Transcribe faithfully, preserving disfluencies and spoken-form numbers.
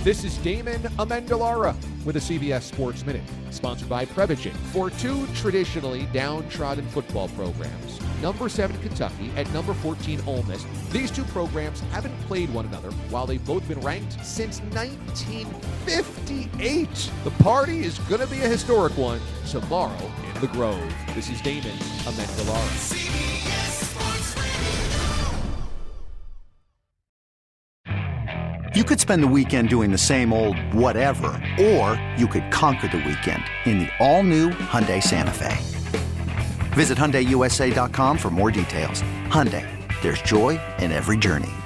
This is Damon Amendolara with a C B S Sports Minute, sponsored by Prevagen for two traditionally downtrodden football programs. Number seven Kentucky and number fourteen Ole Miss. These two programs haven't played one another while they've both been ranked since nineteen fifty-eight. The party is going to be a historic one tomorrow in the Grove. This is Damon Amendolara. You could spend the weekend doing the same old whatever, or you could conquer the weekend in the all-new Hyundai Santa Fe. Visit Hyundai U S A dot com for more details. Hyundai, there's joy in every journey.